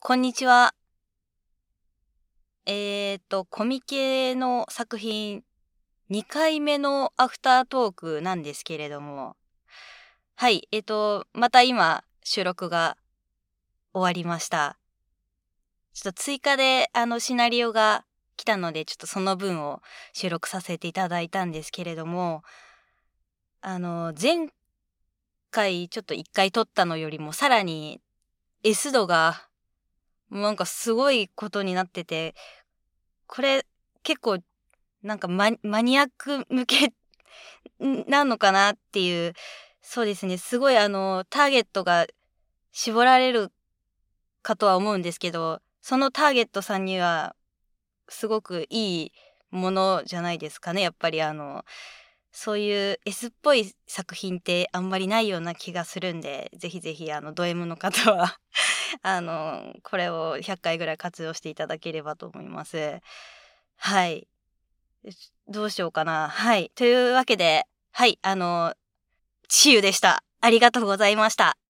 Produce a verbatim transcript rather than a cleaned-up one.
こんにちは。えーと、コミケの作品、にかいめのアフタートークなんですけれども、はい、えーと、また今、収録が終わりました。ちょっと追加で、あの、シナリオが来たので、ちょっとその分を収録させていただいたんですけれども、あの、前回ちょっといっかい撮ったのよりもさらに S 度が、もうなんかすごいことになってて、これ結構なんかママニアック向けなのかなっていう、そうですね、すごいあの、ターゲットが絞られるかとは思うんですけど、そのターゲットさんにはすごくいいものじゃないですかね。やっぱりあの、そういう S っぽい作品ってあんまりないような気がするんで、ぜひぜひあの、ド M の方はあの、これをひゃっかいぐらい活用していただければと思います。はい。よしどうしようかな。はい。というわけで、はい、あの、ちゆでした。ありがとうございました。